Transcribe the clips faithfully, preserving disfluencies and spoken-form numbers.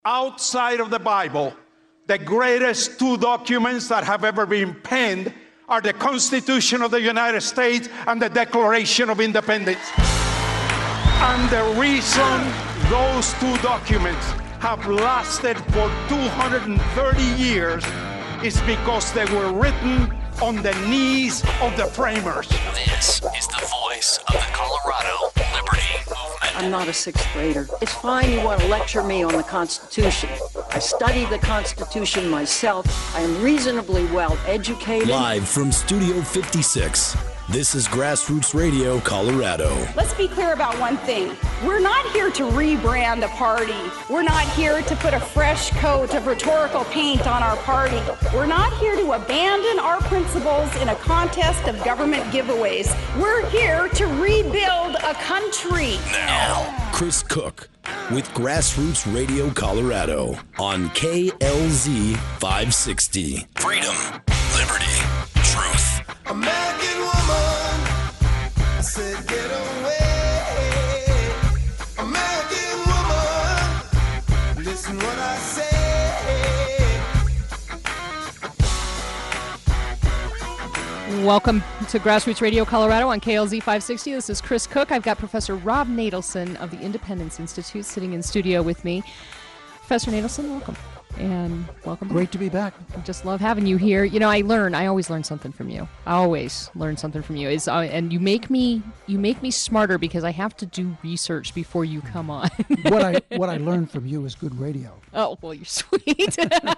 Outside of the Bible, the greatest two documents that have ever been penned are the Constitution of the United States and the Declaration of Independence. And the reason those two documents have lasted for two hundred thirty years is because they were written on the knees of the framers. This is the voice of the Colorado Liberty Movement. I'm not a sixth grader. It's fine you want to lecture me on the Constitution. I studied the Constitution myself. I am reasonably well educated. Live from Studio fifty-six, this is Grassroots Radio Colorado. Let's be clear about one thing. We're not here to rebrand a party. We're not here to put a fresh coat of rhetorical paint on our party. We're not here to abandon our principles in a contest of government giveaways. We're here to rebuild a country. Now, Chris Cook with Grassroots Radio Colorado on K L Z five sixty. Freedom, liberty, truth. American woman, I said get away. American woman, listen what I say. Welcome to Grassroots Radio Colorado on K L Z five sixty. This is Chris Cook. I've got Professor Rob Natelson of the Independence Institute sitting in studio with me. Professor Natelson, welcome. And welcome back. Great to be back. I just love having you here. You know, I learn. I always learn something from you. I always learn something from you. Is uh, and you make me you make me smarter because I have to do research before you come on. what I what I learned from you is good radio. Oh well, you're sweet.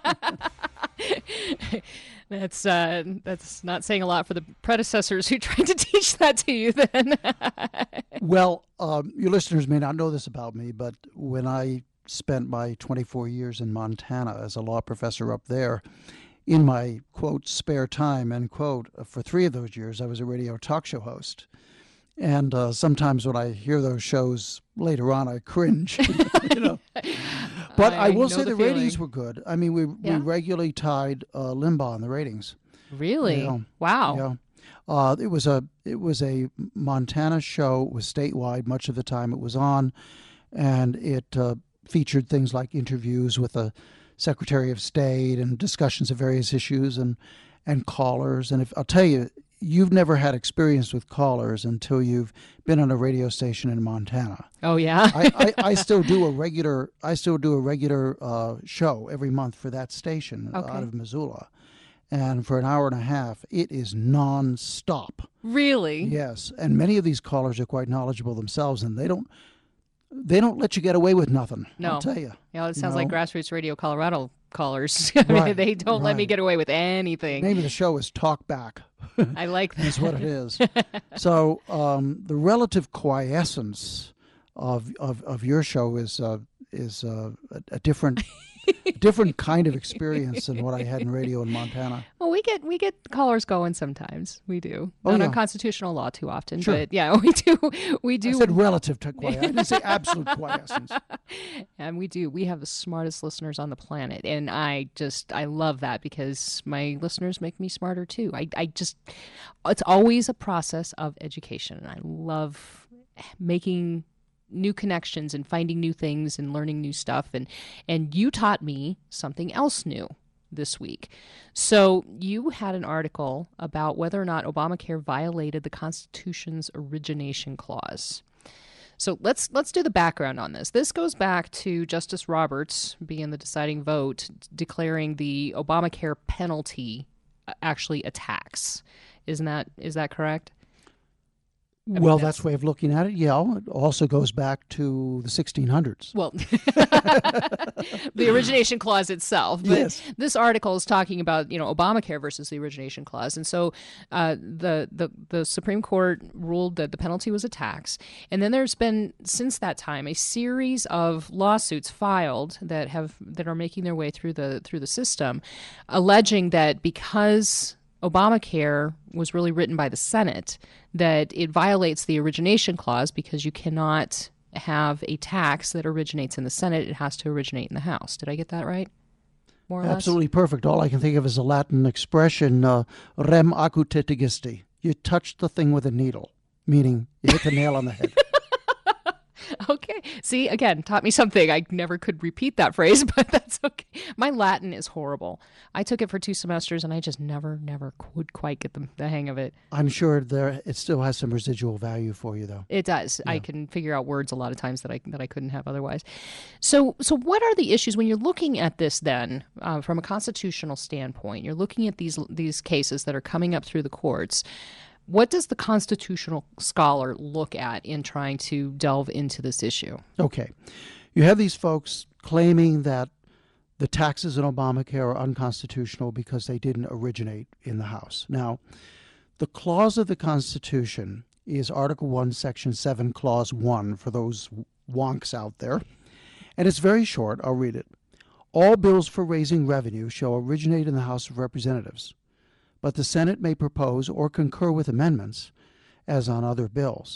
That's uh, that's not saying a lot for the predecessors who tried to teach that to you. Then. Well, um, your listeners may not know this about me, but when I spent my twenty-four years in Montana as a law professor up there, in my, quote, spare time, end quote, for three of those years, I was a radio talk show host. And uh, sometimes when I hear those shows later on, I cringe. you know. But I, I will say the, the ratings were good. I mean, we yeah. we regularly tied uh, Limbaugh in the ratings. Really? You know, wow. Yeah. Uh, it was a it was a Montana show. It was statewide much of the time it was on, and it uh, featured things like interviews with the Secretary of State and discussions of various issues and and callers. And if I'll tell you, you've never had experience with callers until you've been on a radio station in Montana. Oh yeah. I, I, I still do a regular I still do a regular uh, show every month for that station okay. out of Missoula. And for an hour and a half, it is nonstop. Really? Yes. And many of these callers are quite knowledgeable themselves, and they don't they don't let you get away with nothing. No. I'll tell you. Yeah, it sounds you know? like Grassroots Radio Colorado callers. I mean, right, they don't right. let me get away with anything. The name of the show is Talk Back. I like that. That's what it is. So um, the relative quiescence of of, of your show is uh, is uh, a, a different different kind of experience than what I had in radio in Montana. Well, we get we get callers going sometimes. We do. Oh, Not yeah. on constitutional law too often, Sure. but yeah, we do. We do. I said relative to quiescence. I didn't say absolute quiescence. And we do. We have the smartest listeners on the planet, and I just I love that because my listeners make me smarter too. I I just it's always a process of education, and I love making new connections and finding new things and learning new stuff. And, and you taught me something else new this week. So you had an article about whether or not Obamacare violated the Constitution's origination clause. So let's let's do the background on this. This goes back to Justice Roberts being the deciding vote, declaring the Obamacare penalty actually a tax. Isn't that is that correct? I mean, well, that's, that's way of looking at it. Yeah, it also goes back to the sixteen hundreds. Well, the origination clause itself. But yes. This article is talking about, you know, Obamacare versus the origination clause. And so uh, the, the, the Supreme Court ruled that the penalty was a tax. And then there's been, since that time, a series of lawsuits filed that have that are making their way through the through the system, alleging that because Obamacare was really written by the Senate, that it violates the origination clause because you cannot have a tax that originates in the Senate. It has to originate in the House. Did I get that right? More or Absolutely less? perfect. All I can think of is a Latin expression, uh, rem acute gisti. You touched the thing with a needle, meaning you hit the nail on the head. Okay. See, again, taught me something. I never could repeat that phrase, but that's okay. My Latin is horrible. I took it for two semesters, and I just never, never could quite get the, the hang of it. I'm sure there it still has some residual value for you, though. It does. Yeah. I can figure out words a lot of times that I that I couldn't have otherwise. So, so what are the issues when you're looking at this? Then, uh, from a constitutional standpoint, you're looking at these these cases that are coming up through the courts. What does the constitutional scholar look at in trying to delve into this issue? Okay. You have these folks claiming that the taxes in Obamacare are unconstitutional because they didn't originate in the House. Now, the clause of the Constitution is Article one, Section seven, Clause one, for those wonks out there. And it's very short. I'll read it. All bills for raising revenue shall originate in the House of Representatives, but the Senate may propose or concur with amendments as on other bills.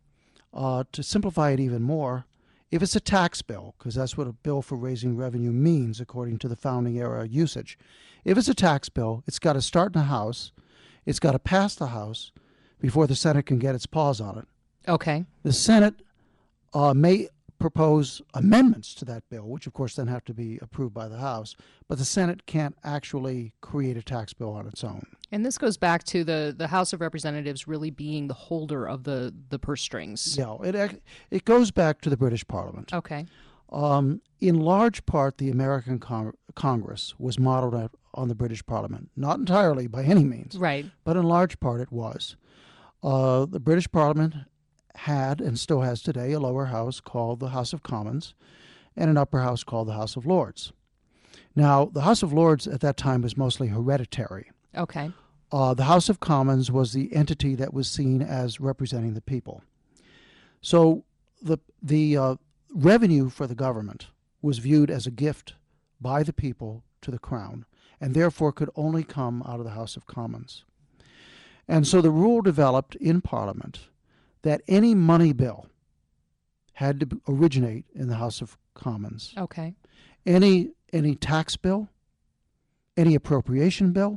Uh, to simplify it even more, if it's a tax bill, because that's what a bill for raising revenue means according to the founding era usage, if it's a tax bill, it's got to start in the House, it's got to pass the House before the Senate can get its paws on it. Okay. The Senate uh, may propose amendments to that bill, which of course then have to be approved by the House, but the Senate can't actually create a tax bill on its own. And this goes back to the, the House of Representatives really being the holder of the, the purse strings. Yeah, it it goes back to the British Parliament. Okay. Um, in large part, the American Cong- Congress was modeled on the British Parliament. Not entirely, by any means. Right. But in large part, it was. Uh, the British Parliament had, and still has today, a lower house called the House of Commons and an upper house called the House of Lords. Now, the House of Lords at that time was mostly hereditary. Okay. Uh, the House of Commons was the entity that was seen as representing the people. So the the uh, revenue for the government was viewed as a gift by the people to the crown, and therefore could only come out of the House of Commons. And so the rule developed in Parliament that any money bill had to originate in the House of Commons. Okay. Any any tax bill, any appropriation bill,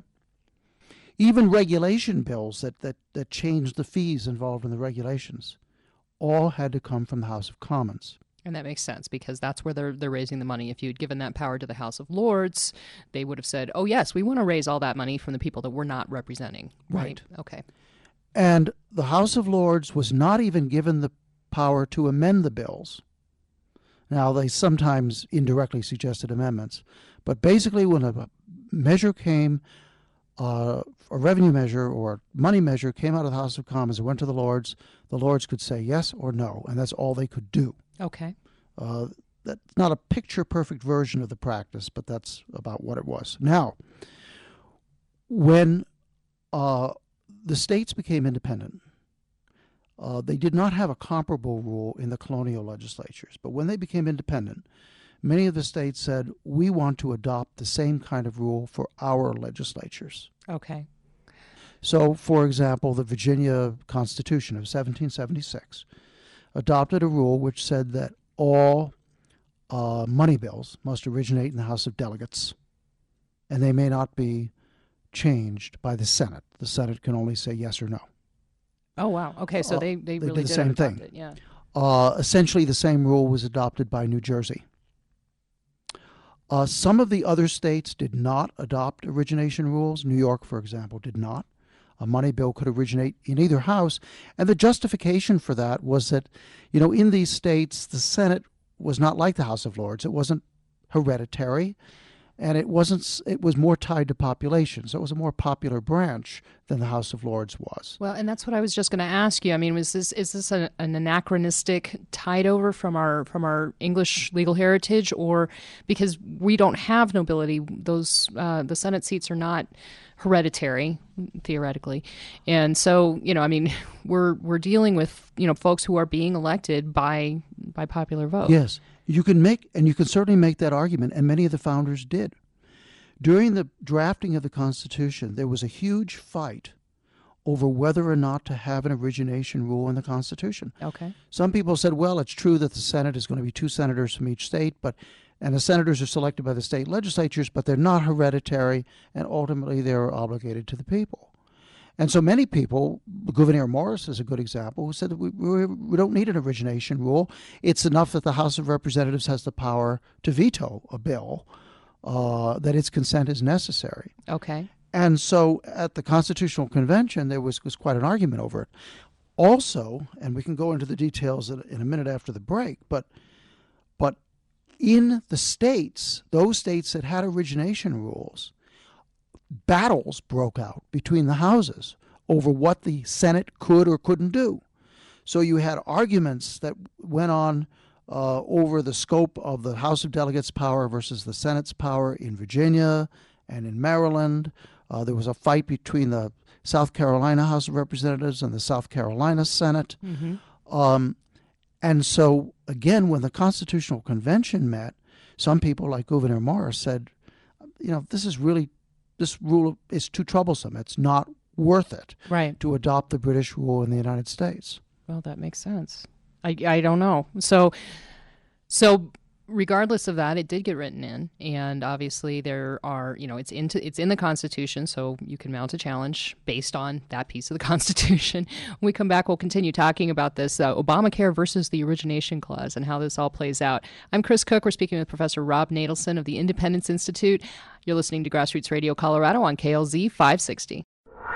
even regulation bills that, that, that changed the fees involved in the regulations, all had to come from the House of Commons. And that makes sense because that's where they're they're raising the money. If you had given that power to the House of Lords, they would have said, oh, yes, we want to raise all that money from the people that we're not representing. Right. right. Okay. And the House of Lords was not even given the power to amend the bills. Now, they sometimes indirectly suggested amendments, but basically when a measure came, uh, a revenue measure or money measure came out of the House of Commons and went to the Lords, the Lords could say yes or no, and that's all they could do. Okay. Uh, that's not a picture-perfect version of the practice, but that's about what it was. Now, when uh, the states became independent, uh, they did not have a comparable rule in the colonial legislatures. But when they became independent, many of the states said, we want to adopt the same kind of rule for our legislatures. Okay. So, for example, the Virginia Constitution of seventeen seventy-six adopted a rule which said that all uh, money bills must originate in the House of Delegates, and they may not be changed by the Senate. The Senate can only say yes or no. Oh, wow. Okay, so Uh, they, they, they really did the did same adopt thing. It, yeah. Uh, essentially, the same rule was adopted by New Jersey. Uh, some of the other states did not adopt origination rules. New York, for example, did not. A money bill could originate in either house. And the justification for that was that, you know, in these states, the Senate was not like the House of Lords. It wasn't hereditary, and it wasn't. It was more tied to population. So it was a more popular branch than the House of Lords was. Well, and that's what I was just going to ask you. I mean, was this is this a, an anachronistic tide over from our from our English legal heritage, or because we don't have nobility, those uh, the Senate seats are not hereditary theoretically, and so you know, I mean, we're we're dealing with you know folks who are being elected by by popular vote. Yes, you can make and you can certainly make that argument, and many of the founders did. During the drafting of the Constitution, there was a huge fight over whether or not to have an origination rule in the Constitution. Okay. Some people said, well, it's true that the Senate is going to be two senators from each state, but and the senators are selected by the state legislatures, but they're not hereditary, and ultimately they're obligated to the people. And so many people, Gouverneur Morris is a good example, who said that we, we, we don't need an origination rule. It's enough that the House of Representatives has the power to veto a bill, uh, that its consent is necessary. Okay. And so at the Constitutional Convention, there was, was quite an argument over it. Also, and we can go into the details in, in a minute after the break, but but in the states, those states that had origination rules, battles broke out between the houses over what the Senate could or couldn't do. So you had arguments that went on uh, over the scope of the House of Delegates' power versus the Senate's power in Virginia and in Maryland. Uh, there was a fight between the South Carolina House of Representatives and the South Carolina Senate. Mm-hmm. Um, and so, again, when the Constitutional Convention met, some people like Gouverneur Morris said, you know, this is really, this rule is too troublesome. It's not worth it right. to adopt the British rule in the United States. Well, that makes sense. I, I don't know. So, so regardless of that, it did get written in, and obviously there are, you know, it's into it's in the Constitution, so you can mount a challenge based on that piece of the Constitution. When we come back, we'll continue talking about this uh, Obamacare versus the Origination Clause and how this all plays out. I'm Chris Cook. We're speaking with Professor Rob Natelson of the Independence Institute. You're listening to Grassroots Radio Colorado on K L Z five sixty.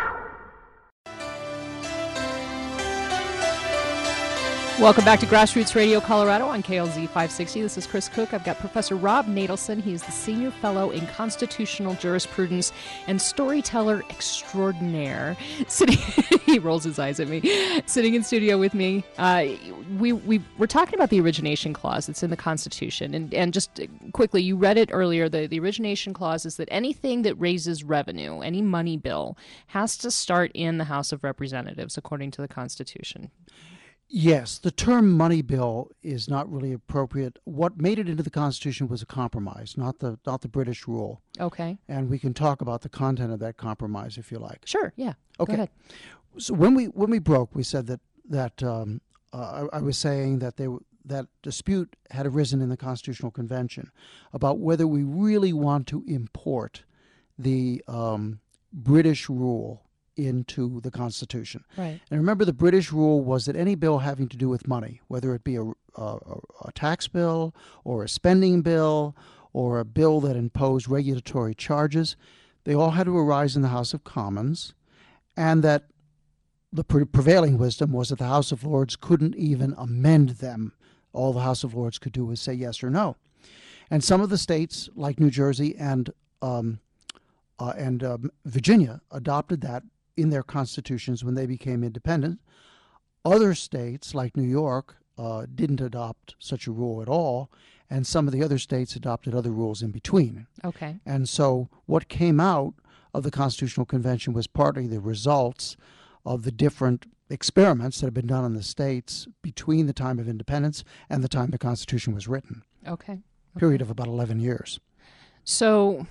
Welcome back to Grassroots Radio Colorado on K L Z five sixty. This is Chris Cook. I've got Professor Rob Natelson. He is the Senior Fellow in Constitutional Jurisprudence and Storyteller Extraordinaire. Sitting, he rolls his eyes at me. Sitting in studio with me. Uh, we, we, we're talking about the Origination Clause. It's in the Constitution. And, and just quickly, you read it earlier. The, the Origination Clause is that anything that raises revenue, any money bill, has to start in the House of Representatives, according to the Constitution. Yes, the term money bill is not really appropriate. What made it into the Constitution was a compromise, not the not the British rule. Okay. And we can talk about the content of that compromise if you like. Sure, yeah. Okay. Go ahead. So when we when we broke, we said that that um, uh, I, I was saying that they that dispute had arisen in the Constitutional Convention about whether we really want to import the um, British rule into the Constitution. Right. And remember, the British rule was that any bill having to do with money, whether it be a, a, a tax bill or a spending bill or a bill that imposed regulatory charges, they all had to arise in the House of Commons, and that the pre- prevailing wisdom was that the House of Lords couldn't even amend them. All the House of Lords could do was say yes or no. And some of the states, like New Jersey and um, uh, and uh, Virginia, adopted that in their constitutions when they became independent. Other states, like New York, uh, didn't adopt such a rule at all, and some of the other states adopted other rules in between. Okay. And so what came out of the Constitutional Convention was partly the results of the different experiments that have been done in the states between the time of independence and the time the Constitution was written. Okay. okay. Period of about eleven years. So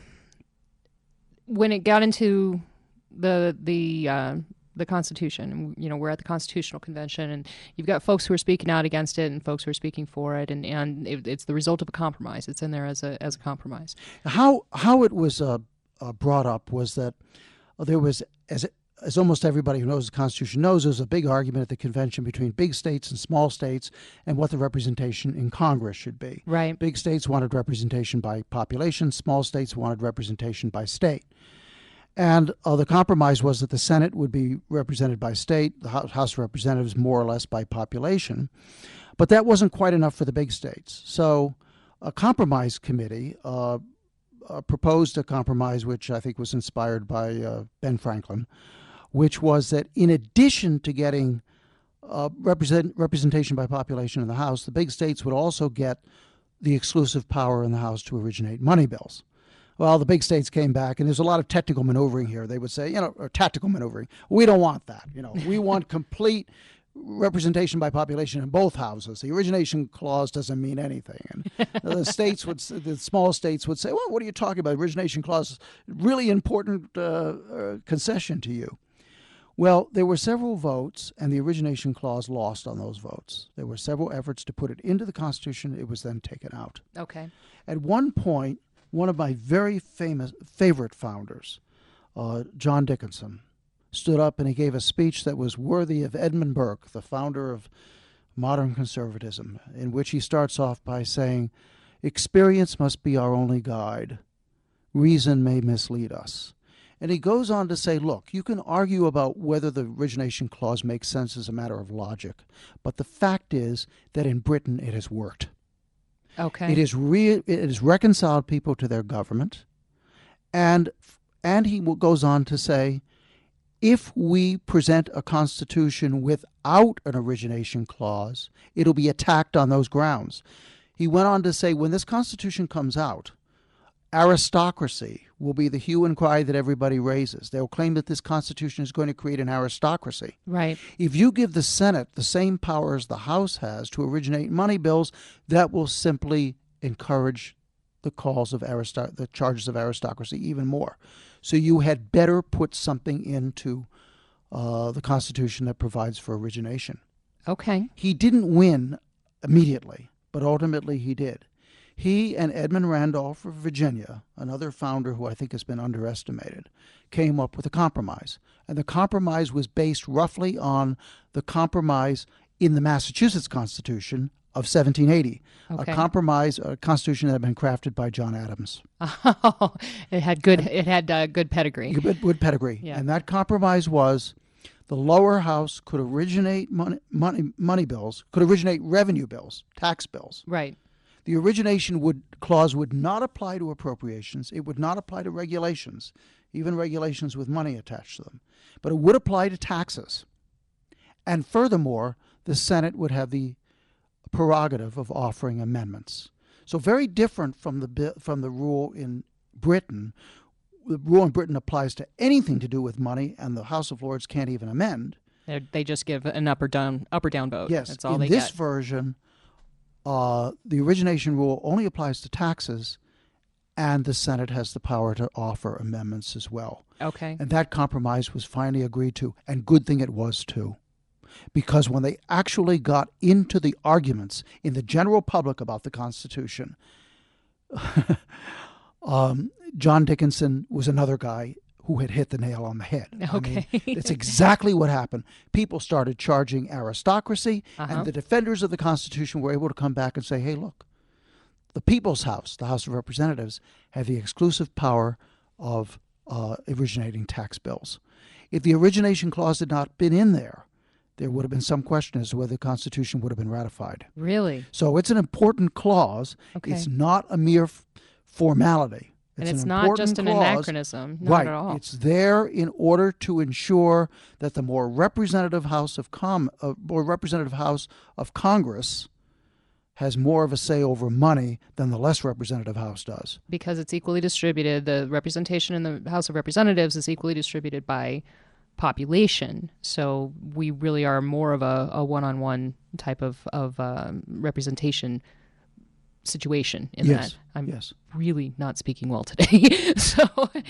when it got into the the uh, the Constitution, you know, we're at the Constitutional Convention, and you've got folks who are speaking out against it and folks who are speaking for it, and, and it, it's the result of a compromise. It's in there as a as a compromise. How how it was uh, uh, brought up was that uh, there was, as as almost everybody who knows the Constitution knows, there was a big argument at the convention between big states and small states and what the representation in Congress should be. Right. Big states wanted representation by population, small states wanted representation by state. And uh, the compromise was that the Senate would be represented by state, the House of Representatives more or less by population. But that wasn't quite enough for the big states. So a compromise committee uh, uh, proposed a compromise which I think was inspired by uh, Ben Franklin, which was that in addition to getting uh, represent, representation by population in the House, the big states would also get the exclusive power in the House to originate money bills. Well, the big states came back, and there's a lot of technical maneuvering here. They would say, you know, or tactical maneuvering. We don't want that. You know, we want complete representation by population in both houses. The origination clause doesn't mean anything. And the states would, the small states would say, well, what are you talking about? Origination clause is really important uh, uh, concession to you. Well, there were several votes, and the origination clause lost on those votes. There were several efforts to put it into the Constitution. It was then taken out. Okay. At one point, one of my very famous favorite founders, uh, John Dickinson, stood up and he gave a speech that was worthy of Edmund Burke, the founder of modern conservatism, in which he starts off by saying, "Experience must be our only guide. Reason may mislead us." And he goes on to say, look, you can argue about whether the origination clause makes sense as a matter of logic, but the fact is that in Britain it has worked. Okay. It is re- it has reconciled people to their government, and and he goes on to say, if we present a constitution without an origination clause, it'll be attacked on those grounds. He went on to say, when this constitution comes out, aristocracy will be the hue and cry that everybody raises. They'll claim that this constitution is going to create an aristocracy. Right. If you give the Senate the same power as the House has to originate money bills, that will simply encourage the calls of aristo- the charges of aristocracy even more. So you had better put something into uh, the Constitution that provides for origination. Okay. He didn't win immediately, but ultimately he did. He and Edmund Randolph of Virginia, another founder who I think has been underestimated, came up with a compromise. And the compromise was based roughly on the compromise in the Massachusetts Constitution of seventeen eighty, Okay. a compromise, a constitution that had been crafted by John Adams. Oh, it had good. It had uh, good pedigree. Good, good pedigree. Yeah. And that compromise was the lower house could originate money, money, money bills, could originate revenue bills, tax bills. Right. The origination would clause would not apply to appropriations. It would not apply to regulations, even regulations with money attached to them. But it would apply to taxes. And furthermore, the Senate would have the prerogative of offering amendments. So very different from the bi- from the rule in Britain. The rule in Britain applies to anything to do with money, and the House of Lords can't even amend. They're, they just give an up or down up or down vote. Yes, That's all in they this get. version, uh, the origination rule only applies to taxes, and the Senate has the power to offer amendments as well. Okay. And that compromise was finally agreed to, and good thing it was too. Because when they actually got into the arguments in the general public about the Constitution, um, John Dickinson was another guy who had hit the nail on the head. Okay. I mean, it's exactly what happened. People started charging aristocracy, Uh-huh. and the defenders of the Constitution were able to come back and say, hey, look, the People's House, the House of Representatives, have the exclusive power of uh, originating tax bills. If the origination clause had not been in there, there would have been some question as to whether the Constitution would have been ratified. Really? So it's an important clause. Okay. It's not a mere f- formality. And an it's not important just an clause. anachronism. Not right. at all. It's there in order to ensure that the more representative House of Com- uh, more representative House of Congress has more of a say over money than the less representative House does. Because it's equally distributed. The representation in the House of Representatives is equally distributed by population. So we really are more of a, a one-on-one type of, of um, representation situation in Yes, that. I'm yes. really not speaking well today. So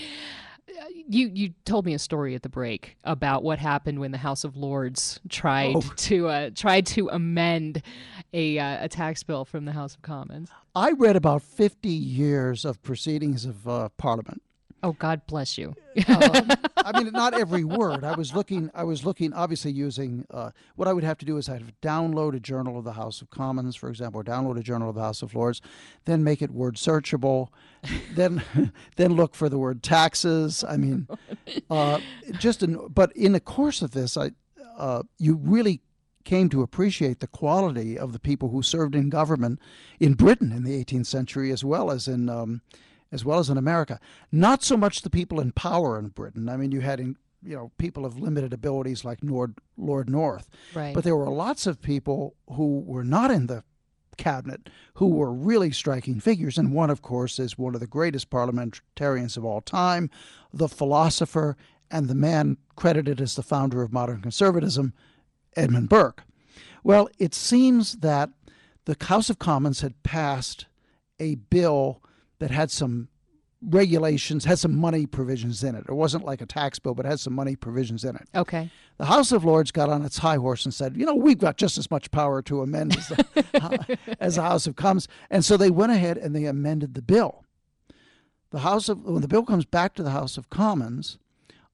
you you told me a story at the break about what happened when the House of Lords tried Oh. to uh, tried to amend a uh, a tax bill from the House of Commons. I read about fifty years of proceedings of uh, Parliament. Oh, God bless you. um, I mean, not every word. I was looking. I was looking. Obviously, using uh, what I would have to do is I'd have to download a journal of the House of Commons, for example, or download a journal of the House of Lords, then make it word searchable, then then look for the word taxes. I mean, uh, just in, but in the course of this, I uh, you really came to appreciate the quality of the people who served in government in Britain in the eighteenth century, as well as in. Um, as well as in America. Not so much the people in power in Britain. I mean, you had, you know, people of limited abilities like Lord, Lord North. Right. But there were lots of people who were not in the cabinet who were really striking figures. And one, of course, is one of the greatest parliamentarians of all time, the philosopher and the man credited as the founder of modern conservatism, Edmund Burke. Well, it seems that the House of Commons had passed a bill that had some regulations, had some money provisions in it. It wasn't like a tax bill, but it had some money provisions in it. Okay. The House of Lords got on its high horse and said, you know, we've got just as much power to amend as the, as the House of Commons. And so they went ahead and they amended the bill. The House of, when the bill comes back to the House of Commons,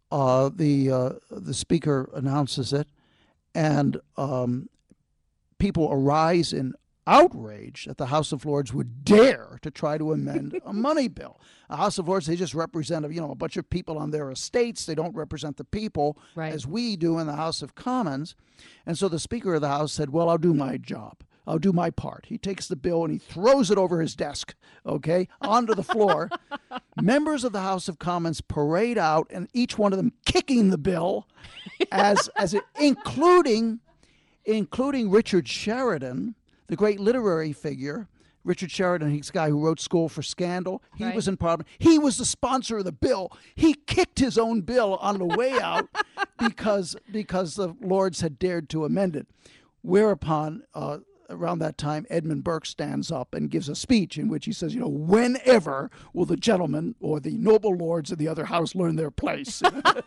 uh, the uh, the speaker announces it, and um, people arise in outrage that the House of Lords would dare to try to amend a money bill. The House of Lords, they just represent, you know, a bunch of people on their estates. They don't represent the people Right. as we do in the House of Commons. And so the Speaker of the House said, well, I'll do my job. I'll do my part. He takes the bill and he throws it over his desk, okay, onto the floor. Members of the House of Commons parade out, and each one of them kicking the bill, as as it, including including Richard Sheridan, the great literary figure. Richard Sheridan, he's the guy who wrote School for Scandal. He Right. was in Parliament. He was the sponsor of the bill. He kicked his own bill on the way out because because the Lords had dared to amend it. Whereupon, uh, around that time, Edmund Burke stands up and gives a speech in which he says, you know, whenever will the gentlemen or the noble lords of the other house learn their place?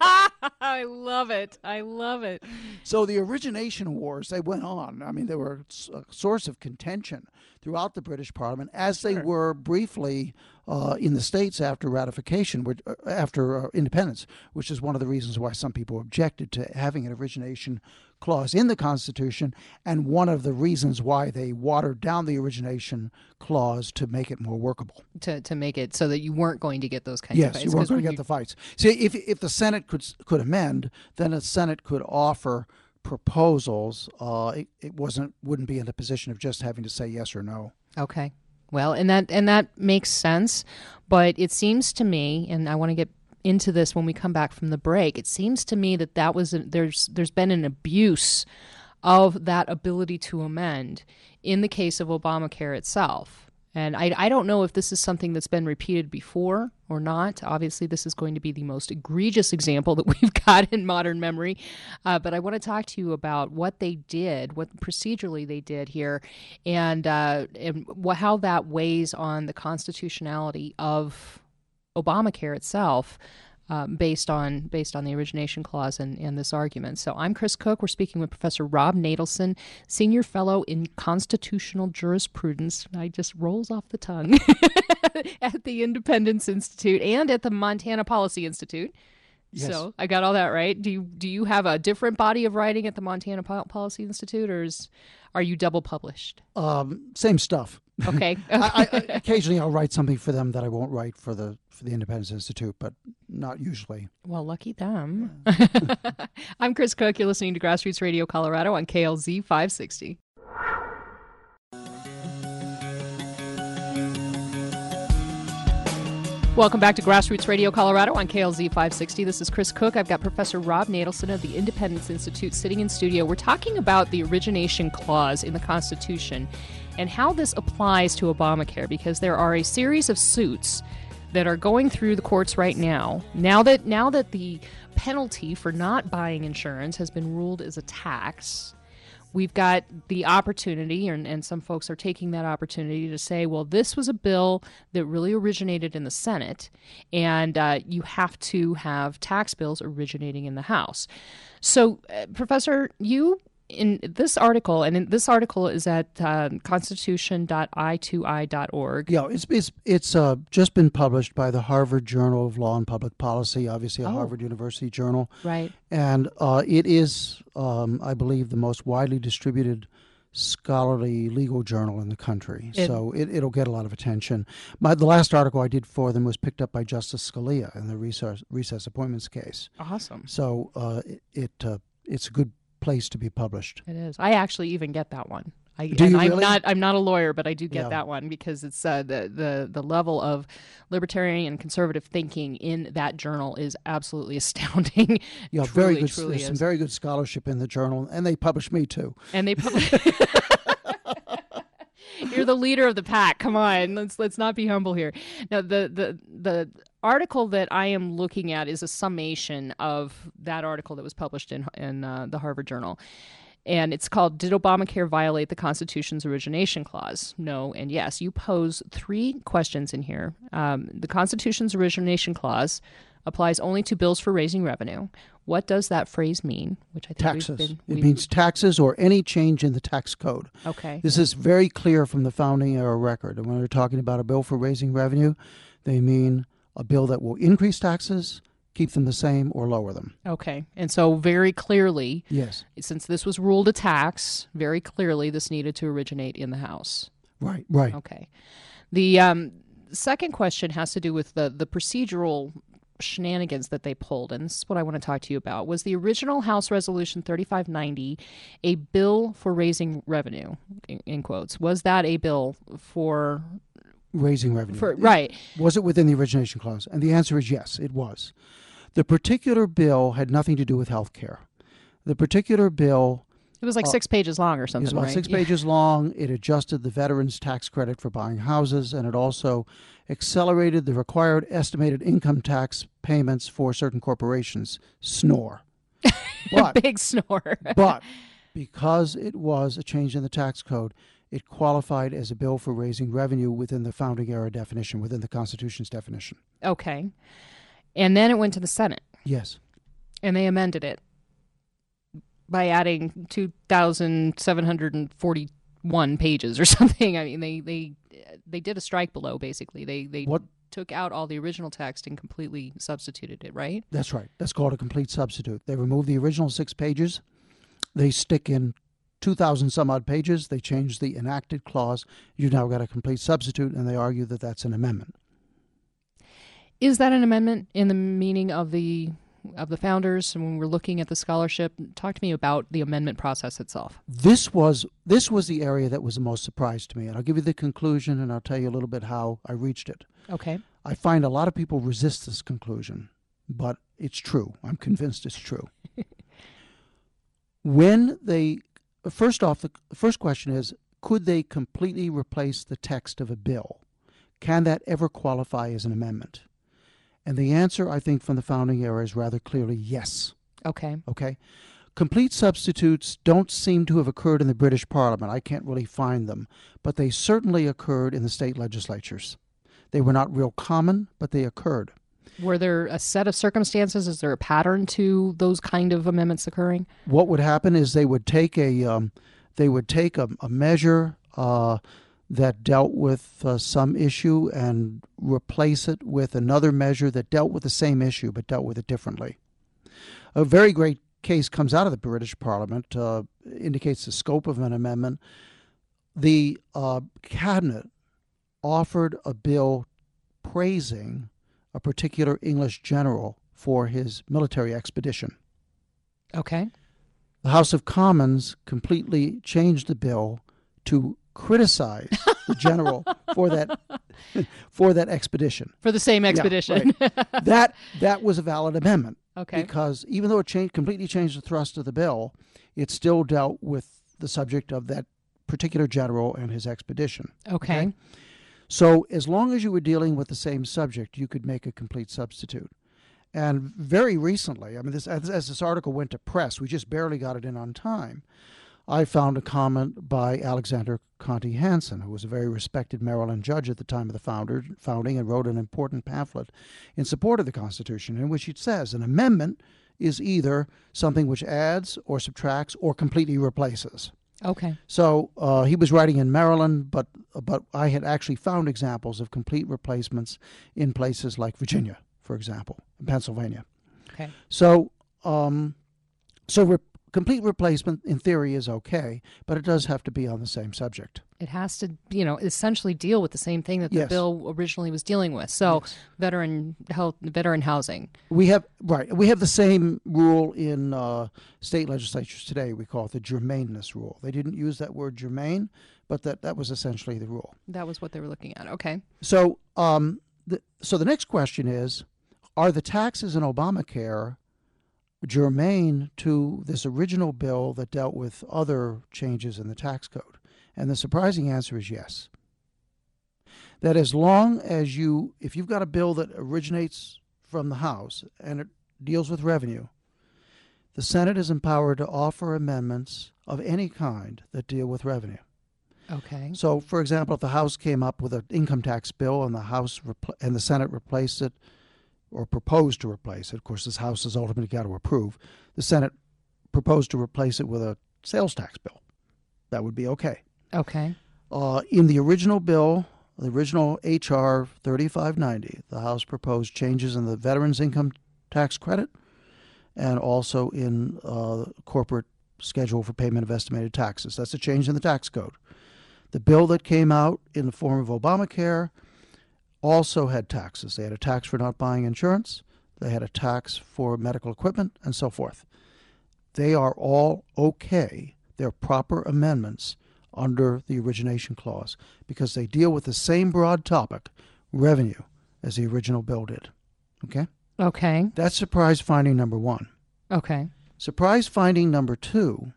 I love it. I love it. So the origination wars, they went on. I mean, they were a source of contention throughout the British Parliament, as they were briefly uh, in the States after ratification, which, uh, after uh, independence, which is one of the reasons why some people objected to having an origination clause in the Constitution, and one of the reasons why they watered down the origination clause to make it more workable. To to make it so that you weren't going to get those kinds Yes, of fights. you weren't 'Cause going when to get you- the fights. See, if if the Senate could could amend, then the Senate could offer proposals. Uh, it, it wasn't wouldn't be in a position of just having to say yes or no. Okay. Well, and that and that makes sense, but it seems to me, and I want to get into this when we come back from the break. It seems to me that that was a, there's there's been an abuse of that ability to amend in the case of Obamacare itself. And I, I don't know if this is something that's been repeated before or not. Obviously, this is going to be the most egregious example that we've got in modern memory. Uh, but I want to talk to you about what they did, what procedurally they did here, and, uh, and what, how that weighs on the constitutionality of Obamacare itself. Um, based on based on the origination clause and, and this argument. So I'm Chris Cook. We're speaking with Professor Rob Natelson, Senior Fellow in Constitutional Jurisprudence. I just rolls off the tongue at the Independence Institute and at the Montana Policy Institute. Yes. So I got all that right. Do you do you have a different body of writing at the Montana Po- Policy Institute, or is, are you double published? Um, same stuff. Okay. I, I, occasionally, I'll write something for them that I won't write for the for the Independence Institute, but not usually. Well, lucky them. I'm Chris Cook. You're listening to Grassroots Radio Colorado on K L Z five sixty. Welcome back to Grassroots Radio Colorado on K L Z five sixty. This is Chris Cook. I've got Professor Rob Natelson of the Independence Institute sitting in studio. We're talking about the origination clause in the Constitution and how this applies to Obamacare, because there are a series of suits that are going through the courts right now. Now that now that the penalty for not buying insurance has been ruled as a tax, we've got the opportunity, and, and some folks are taking that opportunity to say, well, this was a bill that really originated in the Senate, and uh, you have to have tax bills originating in the House. So, uh, Professor, you, in this article, and in, this article is at uh, constitution dot i two i dot org. Yeah, it's it's it's uh, just been published by the Harvard Journal of Law and Public Policy, obviously a Oh. Harvard University journal. Right. And uh, it is, um, I believe, the most widely distributed scholarly legal journal in the country. It- so it, it'll get a lot of attention. My, the last article I did for them was picked up by Justice Scalia in the recess, recess appointments case. Awesome. So uh, it, it uh, it's a good place to be published. It is. I actually even get that one. I, Do and you I'm really? not. I'm not a lawyer, but I do get Yeah. that one because it's uh, the the the level of libertarian and conservative thinking in that journal is absolutely astounding. Yeah, truly, very good. Truly There's some is. very good scholarship in the journal, and they publish me too. And they publish. You're the leader of the pack. Come on, let's let's not be humble here. Now, the the the article that I am looking at is a summation of that article that was published in in uh, the Harvard Journal. And it's called, Did Obamacare Violate the Constitution's Origination Clause? No and yes. You pose three questions in here. Um, the Constitution's Origination Clause applies only to bills for raising revenue. What does that phrase mean? Which I think Taxes. we've been, It we've- means taxes or any change in the tax code. Okay. This is very clear from the founding era record. And when they're talking about a bill for raising revenue, they mean a bill that will increase taxes, keep them the same or lower them. Okay. And so very clearly, Yes. since this was ruled a tax, very clearly this needed to originate in the House. Right, right. Okay. The um, second question has to do with the, the procedural shenanigans that they pulled, and this is what I want to talk to you about. Was the original House Resolution thirty-five ninety a bill for raising revenue, in, in quotes? Was that a bill for... Raising revenue. For, right. Was it within the origination clause? And the answer is yes, it was. The particular bill had nothing to do with health care. The particular bill... It was like uh, six pages long or something, It was about right? six pages long. It adjusted the veterans' tax credit for buying houses, and it also accelerated the required estimated income tax payments for certain corporations. Snore. But, Big snore. but because it was a change in the tax code, it qualified as a bill for raising revenue within the founding era definition, within the Constitution's definition. Okay. And then it went to the Senate, Yes. and they amended it by adding two thousand seven hundred forty-one pages or something. I mean, they they they did a strike below, basically. They they What? took out all the original text and completely substituted it, right? That's right. That's called a complete substitute. They remove the original six pages. They stick in two thousand some odd pages. They change the enacted clause. You've now got a complete substitute, and they argue that that's an amendment. Is that an amendment in the meaning of the of the founders? And when we're looking at the scholarship, talk to me about the amendment process itself. This was this was the area that was the most surprise to me, and I'll give you the conclusion, and I'll tell you a little bit how I reached it. Okay. I find a lot of people resist this conclusion, but it's true. I'm convinced it's true. When they, first off, the first question is, could they completely replace the text of a bill? Can that ever qualify as an amendment? And the answer, I think, from the founding era is rather clearly yes. Okay. Okay? Complete substitutes don't seem to have occurred in the British Parliament. I can't really find them, but they certainly occurred in the state legislatures. They were not real common, but they occurred. Were there a set of circumstances? Is there a pattern to those kind of amendments occurring? What would happen is they would take a um, they would take a, a measure uh, that dealt with uh, some issue and replace it with another measure that dealt with the same issue but dealt with it differently. A very great case comes out of the British Parliament, uh, indicates the scope of an amendment. The uh, cabinet offered a bill praising a particular English general for his military expedition. Okay. The House of Commons completely changed the bill to criticize the general for that for that expedition. For the same expedition. Yeah, right. that that was a valid amendment. Okay. Because even though it changed, completely changed the thrust of the bill, it still dealt with the subject of that particular general and his expedition. Okay. Okay? So as long as you were dealing with the same subject, you could make a complete substitute. And very recently, I mean, this, as, as this article went to press, we just barely got it in on time, I found a comment by Alexander Conti Hansen, who was a very respected Maryland judge at the time of the founder, founding and wrote an important pamphlet in support of the Constitution, in which it says an amendment is either something which adds or subtracts or completely replaces. Okay. So uh, he was writing in Maryland, but but I had actually found examples of complete replacements in places like Virginia, for example, and Pennsylvania. Okay. So um, so re- complete replacement in theory is okay, but it does have to be on the same subject. It has to, you know, essentially deal with the same thing that the Yes. bill originally was dealing with. So, Yes. veteran health, veteran housing. We have right. We have the same rule in uh, state legislatures today. We call it the germaneness rule. They didn't use that word germane, but that, that was essentially the rule. That was what they were looking at. Okay. So, um, the, so the next question is: are the taxes in Obamacare germane to this original bill that dealt with other changes in the tax code? And the surprising answer is yes. That as long as you, if you've got a bill that originates from the House and it deals with revenue, the Senate is empowered to offer amendments of any kind that deal with revenue. Okay. So, for example, if the House came up with an income tax bill and the House repl- and the Senate replaced it or proposed to replace it, of course, this House has ultimately got to approve, the Senate proposed to replace it with a sales tax bill. That would be okay. Okay. Uh, in the original bill, the original H R thirty-five ninety, the House proposed changes in the Veterans Income tax credit and also in uh, corporate schedule for payment of estimated taxes. That's a change in the tax code. The bill that came out in the form of Obamacare also had taxes. They had a tax for not buying insurance. They had a tax for medical equipment and so forth. They are all okay. They're proper amendments under the origination clause because they deal with the same broad topic, revenue, as the original bill did. Okay? Okay. That's surprise finding number one. Okay. Surprise finding number two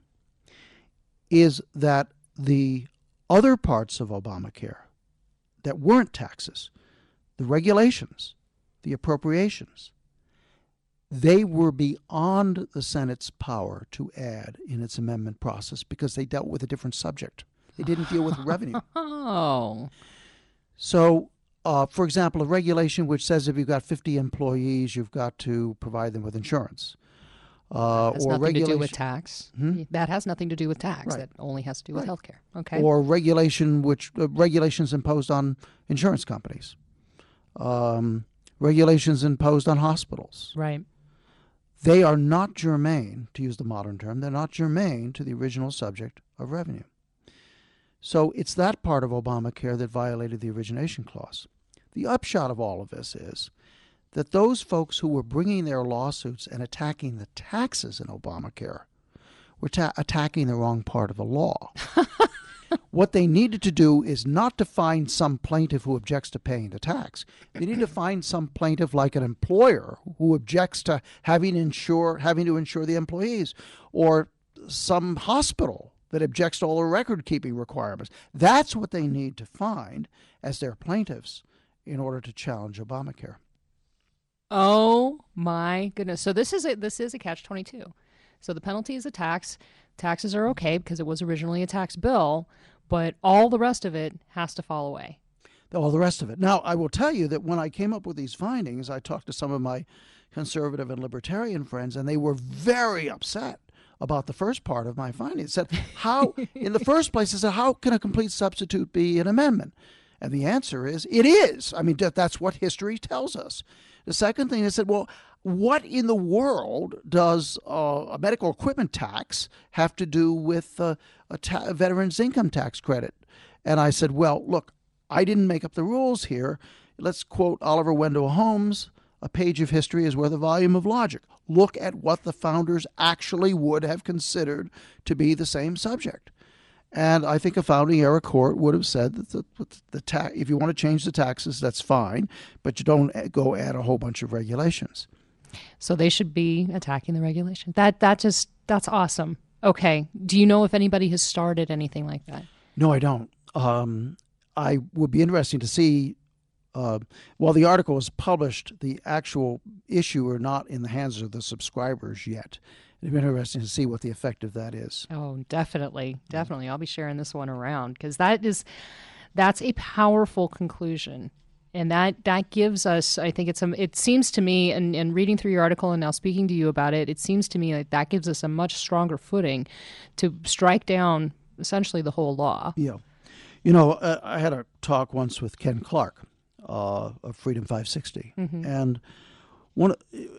is that the other parts of Obamacare that weren't taxes, the regulations, the appropriations, they were beyond the Senate's power to add in its amendment process because they dealt with a different subject. They didn't deal with revenue. Oh. So, uh, for example, a regulation which says if you've got fifty employees, you've got to provide them with insurance. Uh, has or nothing regulation, to do with tax. Hmm? That has nothing to do with tax. Right. That only has to do with Right. health care. Okay. Or regulation which uh, regulations imposed on insurance companies, um, regulations imposed on hospitals. Right. They are not germane, to use the modern term, they're not germane to the original subject of revenue. So it's that part of Obamacare that violated the origination clause. The upshot of all of this is that those folks who were bringing their lawsuits and attacking the taxes in Obamacare were ta- attacking the wrong part of the law. What they needed to do is not to find some plaintiff who objects to paying the tax. They need to find some plaintiff like an employer who objects to having insure having to insure the employees, or some hospital that objects to all the record-keeping requirements. That's what they need to find as their plaintiffs in order to challenge Obamacare. Oh my goodness! So this is a this is a catch twenty-two. So the penalty is a tax. Taxes are okay because it was originally a tax bill, but all the rest of it has to fall away. All the rest of it. Now, I will tell you that when I came up with these findings, I talked to some of my conservative and libertarian friends, and they were very upset about the first part of my findings. Said, how, in the first place, I said, how can a complete substitute be an amendment? And the answer is, it is. I mean, that's what history tells us. The second thing, I said, well, what in the world does uh, a medical equipment tax have to do with uh, a, ta- a veteran's income tax credit? And I said, well, look, I didn't make up the rules here. Let's quote Oliver Wendell Holmes, a page of history is worth a volume of logic. Look at what the founders actually would have considered to be the same subject. And I think a founding era court would have said that the, the ta- if you want to change the taxes, that's fine, but you don't go add a whole bunch of regulations. So they should be attacking the regulation. That that just that's awesome. Okay. Do you know if anybody has started anything like that? No, I don't. Um, I would be interesting to see. Uh, while the article is published, the actual issue are not in the hands of the subscribers yet. It'd be interesting to see what the effect of that is. Oh, definitely, definitely. I'll be sharing this one around because that is that's a powerful conclusion. And that, that gives us, I think it's a, it seems to me, and, and reading through your article and now speaking to you about it, it seems to me like that gives us a much stronger footing to strike down essentially the whole law. Yeah. You know, uh, I had a talk once with Ken Clark uh, of Freedom five sixty. Mm-hmm. And one,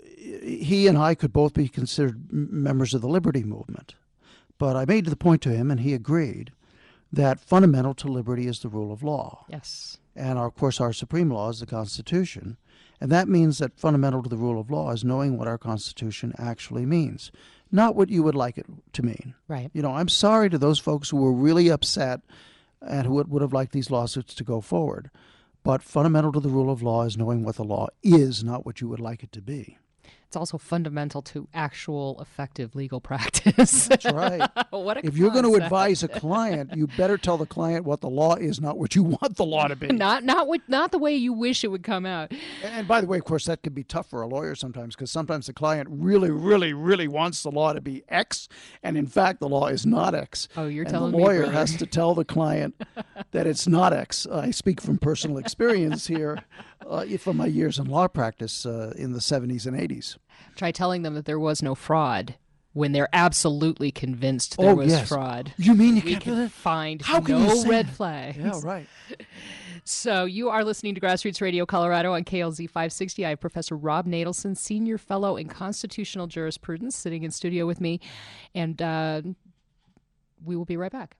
he and I could both be considered members of the Liberty Movement. But I made the point to him, and he agreed, that fundamental to liberty is the rule of law. Yes. And, our, of course, our supreme law is the Constitution. And that means that fundamental to the rule of law is knowing what our Constitution actually means, not what you would like it to mean. Right. You know, I'm sorry to those folks who were really upset and who would, would have liked these lawsuits to go forward. But fundamental to the rule of law is knowing what the law is, not what you would like it to be. It's also fundamental to actual effective legal practice. That's right. What a if you're going to concept. advise a client, you better tell the client what the law is, not what you want the law to be. Not not what, not the way you wish it would come out. And by the way, of course, that can be tough for a lawyer sometimes because sometimes the client really, really, really wants the law to be X, and in fact, the law is not X. Oh, you're and telling the me, lawyer brother. has to tell the client that it's not X. I speak from personal experience here uh, from my years in law practice uh, in the seventies and eighties. Try telling them that there was no fraud when they're absolutely convinced there Oh, was yes. fraud. You mean you we can't can find How can no you say red that? flags. Yeah, right. So you are listening to Grassroots Radio Colorado on K L Z five sixty. I have Professor Rob Natelson, Senior Fellow in Constitutional Jurisprudence, sitting in studio with me, and uh, we will be right back.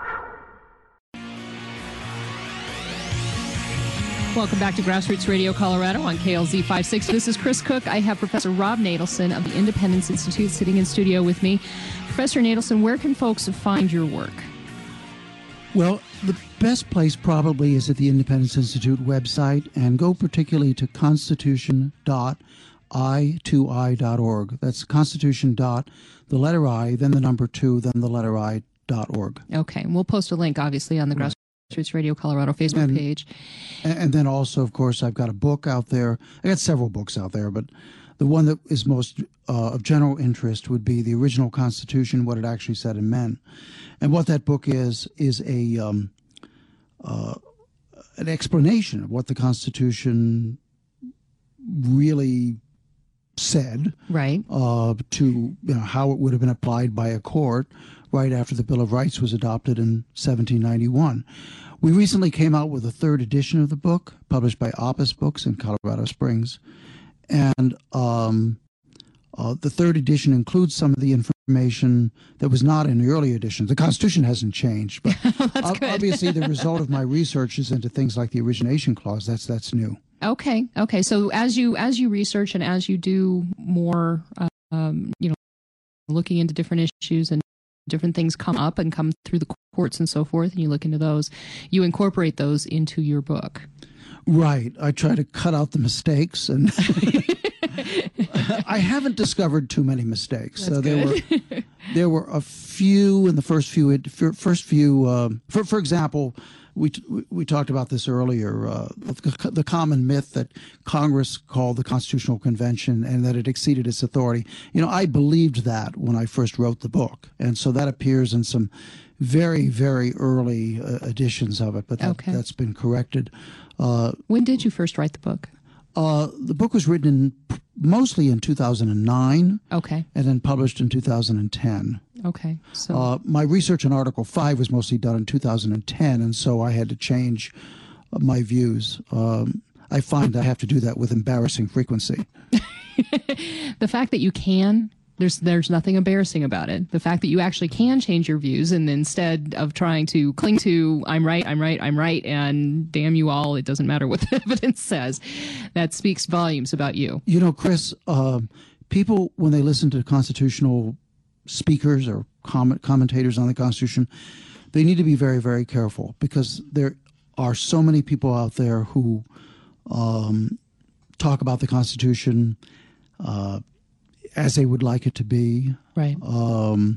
Welcome back to Grassroots Radio Colorado on K L Z five sixty. This is Chris Cook. I have Professor Rob Natelson of the Independence Institute sitting in studio with me. Professor Natelson, where can folks find your work? Well, the best place probably is at the Independence Institute website, and go particularly to constitution dot i two i dot org. That's constitution dot, the letter I, then the number two, then the letter I dot org. Okay, and we'll post a link, obviously, on the right. Grassroots Radio Colorado Facebook and, page. And then also, of course, I've got a book out there. I got several books out there, but the one that is most uh, of general interest would be The Original Constitution, What It Actually Said in Men. And what that book is, is a um, uh, an explanation of what the Constitution really said, right? Uh, to you know, how it would have been applied by a court right after the Bill of Rights was adopted in seventeen ninety-one. We recently came out with a third edition of the book, published by Opus Books in Colorado Springs. And um, uh, the third edition includes some of the information that was not in the early editions. The Constitution hasn't changed, but ob- obviously the result of my research is into things like the Origination Clause. That's that's new. Okay, okay. So as you as you research and as you do more, um, you know, looking into different issues and different things come up and come through the courts and so forth, and you look into those, you incorporate those into your book. Right. I try to cut out the mistakes, and I haven't discovered too many mistakes. That's so there good. were there were a few in the first few first few. Um, for for example, we we talked about this earlier. Uh, the, the common myth that Congress called the Constitutional Convention and that it exceeded its authority. You know, I believed that when I first wrote the book, and so that appears in some very very early uh, editions of it. But that, okay. that's been corrected. Uh, when did you first write the book? Uh, the book was written in, mostly in two thousand nine. Okay. And then published in two thousand ten. Okay. So uh, my research on Article five was mostly done in two thousand ten, and so I had to change my views. Um, I find I have to do that with embarrassing frequency. The fact that you can, there's there's nothing embarrassing about it. The fact that you actually can change your views, and instead of trying to cling to I'm right, I'm right, I'm right, and damn you all, it doesn't matter what the evidence says, that speaks volumes about you. You know, Chris, uh, people, when they listen to constitutional speakers or comment, commentators on the Constitution, they need to be very, very careful, because there are so many people out there who um, talk about the Constitution uh, as they would like it to be, right? Um,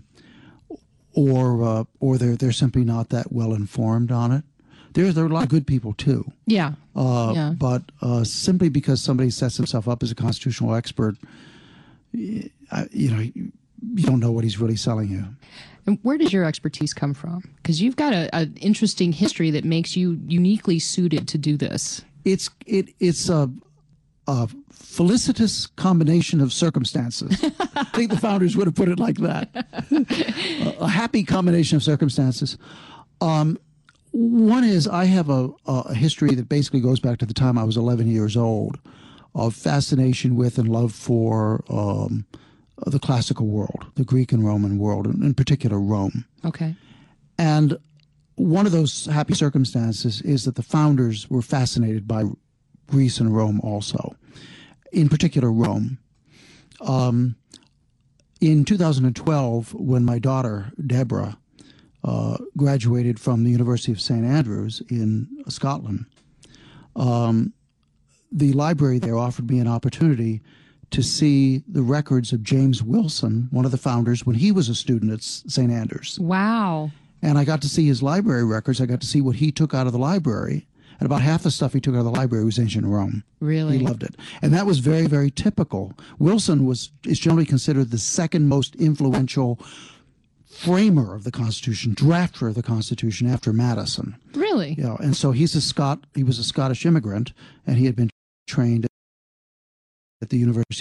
or uh, or they're they're simply not that well informed on it. There there are a lot of good people too. Yeah. Uh, yeah. But uh, simply because somebody sets himself up as a constitutional expert, you know, you don't know what he's really selling you. And where does your expertise come from? Because you've got an interesting history that makes you uniquely suited to do this. It's it it's a. A felicitous combination of circumstances. I think the founders would have put it like that. a, a happy combination of circumstances. Um, one is I have a, a history that basically goes back to the time I was eleven years old, of fascination with and love for um, the classical world, the Greek and Roman world, and in particular Rome. Okay. And one of those happy circumstances is that the founders were fascinated by Greece and Rome also, in particular Rome. Um, in two thousand twelve, when my daughter, Deborah, uh, graduated from the University of Saint Andrews in Scotland, um, the library there offered me an opportunity to see the records of James Wilson, one of the founders, when he was a student at Saint Andrews. Wow. And I got to see his library records. I got to see what he took out of the library. And about half the stuff he took out of the library was ancient Rome. Really? He loved it. And that was very, very typical. Wilson was is generally considered the second most influential framer of the Constitution, drafter of the Constitution, after Madison. Really? Yeah. And so he's a Scot. He was a Scottish immigrant, and he had been trained at the University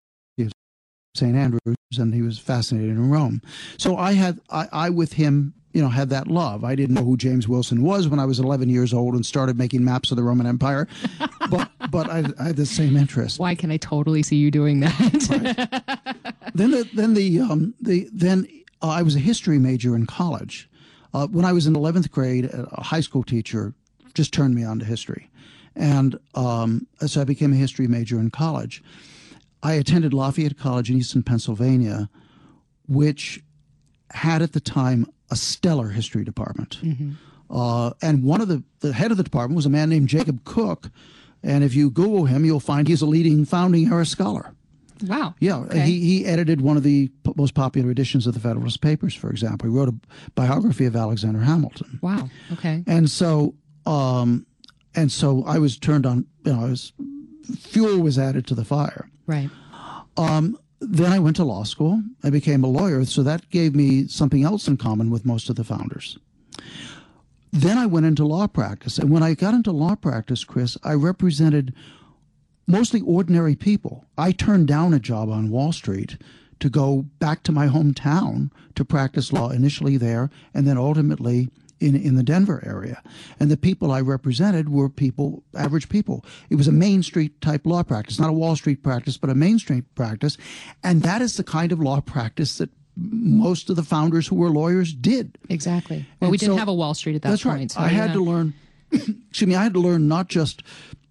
Saint Andrews, and he was fascinated in Rome. So I had, I, I with him you know, had that love. I didn't know who James Wilson was when I was eleven years old and started making maps of the Roman Empire, but but I, I had the same interest. Why can I totally see you doing that? Right. Then the then the um the then uh, I was a history major in college. Uh, when I was in eleventh grade, a high school teacher just turned me on to history, and um, so I became a history major in college. I attended Lafayette College in Easton, Pennsylvania, which had at the time a stellar history department. Mm-hmm. Uh, and one of the, the head of the department was a man named Jacob Cook. And if you Google him, you'll find he's a leading founding era scholar. Wow. Yeah. Okay. He, he edited one of the p- most popular editions of the Federalist Papers, for example. He wrote a biography of Alexander Hamilton. Wow. Okay. And so, um, and so I was turned on, you know, I was, fuel was added to the fire. Right. Um, Then I went to law school. I became a lawyer, so that gave me something else in common with most of the founders. Then I went into law practice. And when I got into law practice, Chris, I represented mostly ordinary people. I turned down a job on Wall Street to go back to my hometown to practice law, initially there, and then ultimately in, in the Denver area. And the people I represented were people, average people. It was a Main Street type law practice, not a Wall Street practice, but a Main Street practice. And that is the kind of law practice that most of the founders who were lawyers did. Exactly. Well, And we didn't so- have a Wall Street at that That's point. right. So, I had yeah. to learn, excuse me, I had to learn not just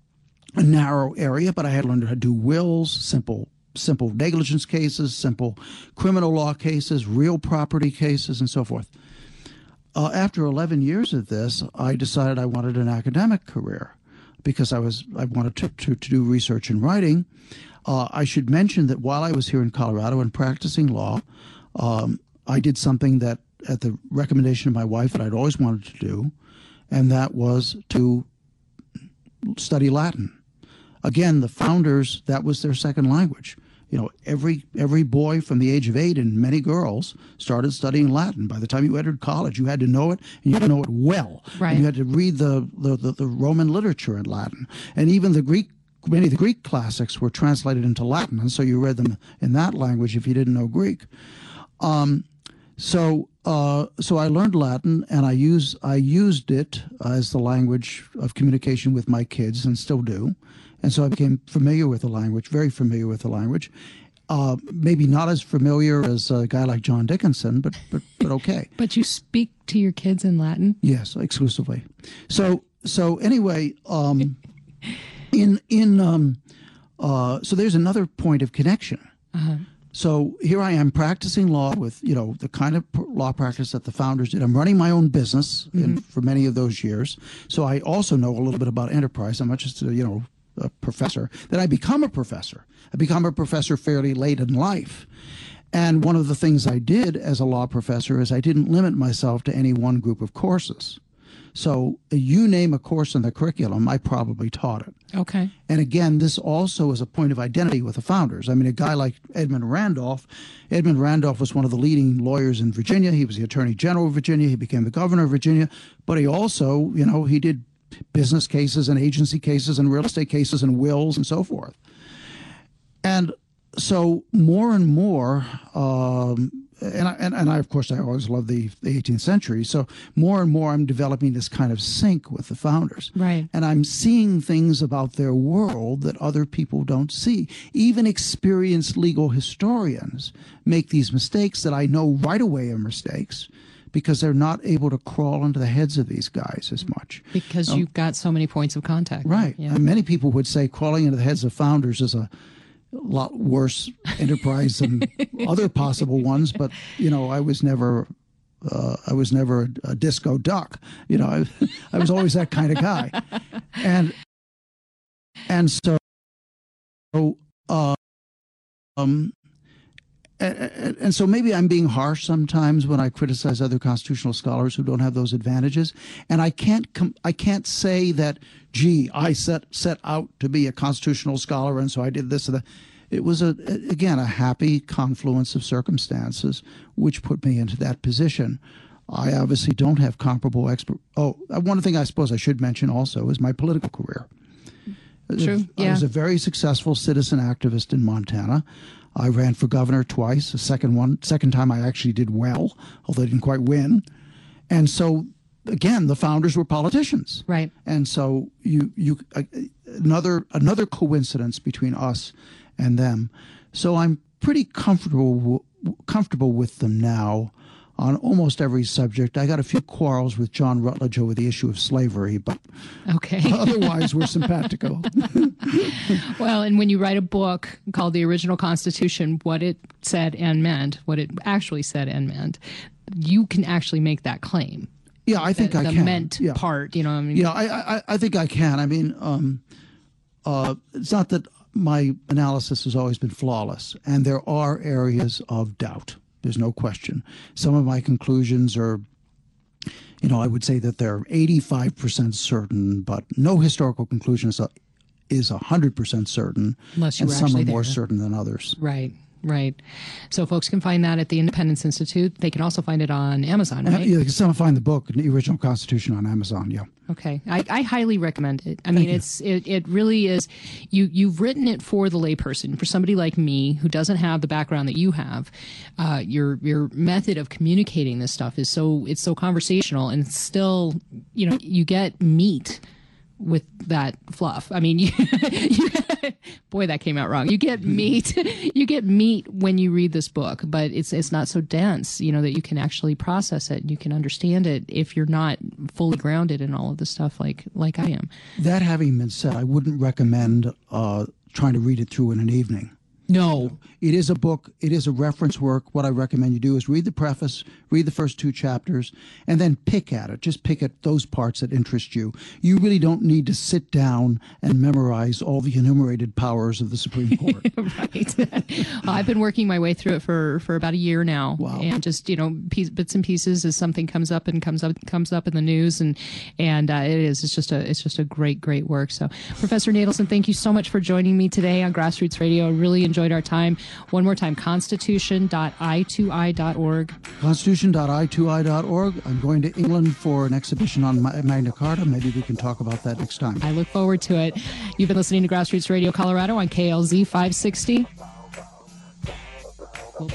a narrow area, but I had to learn how to do wills, simple simple negligence cases, simple criminal law cases, real property cases, and so forth. Uh, after eleven years of this, I decided I wanted an academic career because I was I wanted to, to, to do research and writing. Uh, I should mention that while I was here in Colorado and practicing law, um, I did something that, at the recommendation of my wife, that I'd always wanted to do, and that was to study Latin. Again, the founders, that was their second language. You know, every every boy from the age of eight and many girls started studying Latin. By the time you entered college, you had to know it, and you had to know it well. Right. And you had to read the, the, the, the Roman literature in Latin. And even the Greek, many of the Greek classics were translated into Latin, and so you read them in that language if you didn't know Greek. Um, so uh, so I learned Latin, and I use I used it as the language of communication with my kids, and still do. And so I became familiar with the language, very familiar with the language. Uh, maybe not as familiar as a guy like John Dickinson, but but but okay. But you speak to your kids in Latin? Yes, exclusively. So so anyway, um, in in um, uh, so there's another point of connection. Uh-huh. So here I am practicing law with, you know, the kind of pr- law practice that the founders did. I'm running my own business Mm-hmm. in, for many of those years. So I also know a little bit about enterprise. I'm not just, a, you know, a professor. Then I become a professor. I become a professor fairly late in life. And one of the things I did as a law professor is I didn't limit myself to any one group of courses. So you name a course in the curriculum, I probably taught it. Okay. And again, this also is a point of identity with the founders. I mean, a guy like Edmund Randolph, Edmund Randolph was one of the leading lawyers in Virginia. He was the Attorney General of Virginia. He became the governor of Virginia. But he also, you know, he did business cases and agency cases and real estate cases and wills and so forth. And so more and more, um, and, I, and, and I, of course, I always loved the, the eighteenth century. So more and more I'm developing this kind of sync with the founders. Right. And I'm seeing things about their world that other people don't see. Even experienced legal historians make these mistakes that I know right away are mistakes because they're not able to crawl into the heads of these guys as much. Because Um, you've got so many points of contact. Right. Yeah. And many people would say crawling into the heads of founders is a lot worse enterprise than other possible ones. But, you know, I was never, uh, I was never a, a disco duck. You know, I, I was always that kind of guy. And, and so, uh, um, and, and, and so maybe I'm being harsh sometimes when I criticize other constitutional scholars who don't have those advantages. And I can't com- I can't say that, gee, I set set out to be a constitutional scholar and so I did this and that. It was, a again, a happy confluence of circumstances which put me into that position. I obviously don't have comparable expert. Oh, one thing I suppose I should mention also is my political career. True, I yeah. was a very successful citizen activist in Montana. I ran for governor twice. The second one, second time I actually did well, although I didn't quite win. and so again, the founders were politicians, right? And so you you uh, another another coincidence between us and them. So I'm pretty comfortable comfortable with them now on almost every subject. I got a few quarrels with John Rutledge over the issue of slavery, but okay. otherwise we're simpatico. Well, and when you write a book called The Original Constitution, what it said and meant, what it actually said and meant, you can actually make that claim. Yeah, I think the, I the can. meant yeah. part, you know what I mean? Yeah, I, I, I think I can. I mean, um, uh, it's not that my analysis has always been flawless, and there are areas of doubt. There's no question. Some of my conclusions are, you know, I would say that they're eighty-five percent certain, but no historical conclusion is, a, is one hundred percent certain. Unless you and were some actually are more there. certain than others. Right, right. So folks can find that at the Independence Institute. They can also find it on Amazon, right? Yeah, you can still find the book, The Original Constitution, on Amazon, yeah. Okay, I, I highly recommend it. I mean, you. it's it, it really is. You you've written it for the layperson, for somebody like me who doesn't have the background that you have. Uh, your your method of communicating this stuff is so it's so conversational, and still, you know, you get meat with that fluff. I mean, you, you, boy, that came out wrong. You get meat. You get meat when you read this book, but it's it's not so dense, you know, that you can actually process it and you can understand it if you're not fully grounded in all of the stuff like like I am. That having been said, I wouldn't recommend uh, trying to read it through in an evening. No. It is a book. It is a reference work. What I recommend you do is read the preface, read the first two chapters, and then pick at it. Just pick at those parts that interest you. You really don't need to sit down and memorize all the enumerated powers of the Supreme Court. Right. I've been working my way through it for, for about a year now. Wow. And just, you know, piece, bits and pieces as something comes up and comes up comes up in the news. And and uh, it is. It's just a it's just a great, great work. So, Professor Natelson, thank you so much for joining me today on Grassroots Radio. I really enjoyed our time. One more time, constitution dot i two i dot org. constitution dot i two i dot org. I'm going to England for an exhibition on Magna Carta. Maybe we can talk about that next time. I look forward to it. You've been listening to Grassroots Radio Colorado on K L Z five sixty. Well,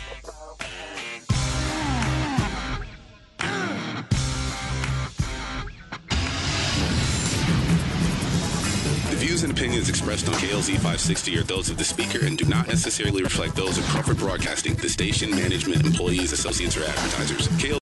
The views and opinions expressed on K L Z five sixty are those of the speaker and do not necessarily reflect those of Crawford Broadcasting, the station, management, employees, associates, or advertisers. K L